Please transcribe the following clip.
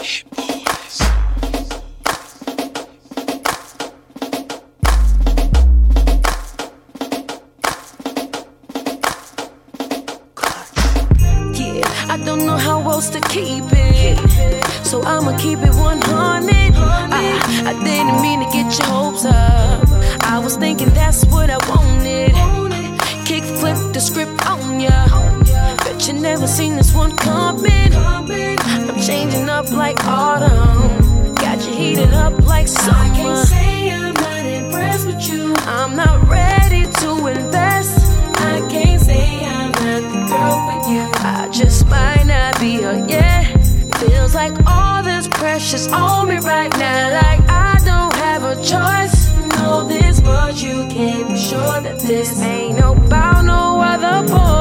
I don't know how else to keep it, so I'ma keep it 100. I didn't mean to get your hopes up. I was thinking that's what I wanted. Kick flip the script on ya. Bet you never seen this one coming. I'm changing up like autumn. Got you heated up like summer. I can't say I'm not impressed with you. I'm not ready to invest. I can't say I'm not the girl for you. I just might not be a yeah. Feels like all this pressure's on me right now, like I don't have a choice. Know this, but you can't be sure that This ain't about no other boy.